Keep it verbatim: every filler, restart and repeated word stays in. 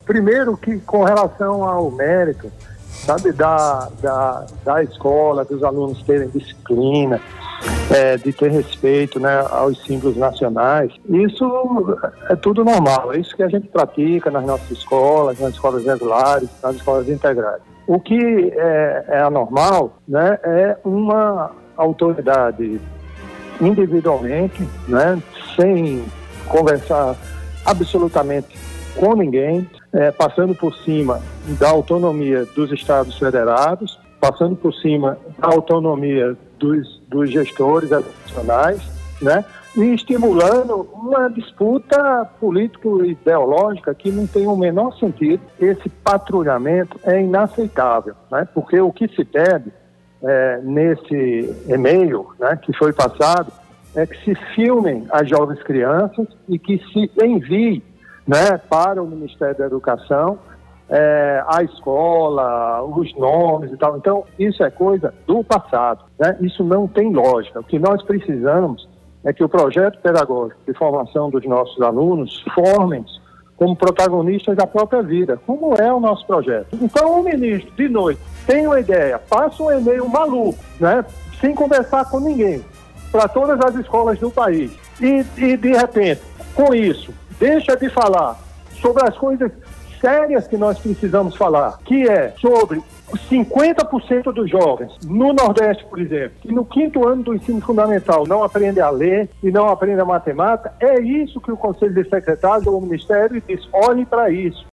Primeiro que com relação ao mérito, sabe, da, da, da escola, dos alunos terem disciplina, é, de ter respeito, né, aos símbolos nacionais, isso é tudo normal, é isso que a gente pratica nas nossas escolas, nas escolas regulares, nas escolas integrais. O que é, é anormal, né, é uma autoridade individualmente, né, sem conversar absolutamente com ninguém, é, passando por cima da autonomia dos estados federados, passando por cima da autonomia dos, dos gestores nacionais, né, e estimulando uma disputa político-ideológica que não tem o menor sentido. Esse patrulhamento é inaceitável, né, porque o que se pede é, nesse e-mail, né, que foi passado, é que se filmem as jovens crianças e que se envie, né, para o Ministério da Educação é, a escola, os nomes e tal. Então, isso é coisa do passado, né? Isso não tem lógica. O que nós precisamos é que o projeto pedagógico de formação dos nossos alunos formem como protagonistas da própria vida, como é o nosso projeto. Então, o ministro, de noite, tem uma ideia, passa um e-mail maluco, né, sem conversar com ninguém, para todas as escolas do país. E, e, de repente, com isso, deixa de falar sobre as coisas sérias que nós precisamos falar, que é sobre cinquenta por cento dos jovens no Nordeste, por exemplo, que no quinto ano do ensino fundamental não aprendem a ler e não aprendem a matemática. É isso que o Conselho de Secretários do Ministério diz: olhe para isso.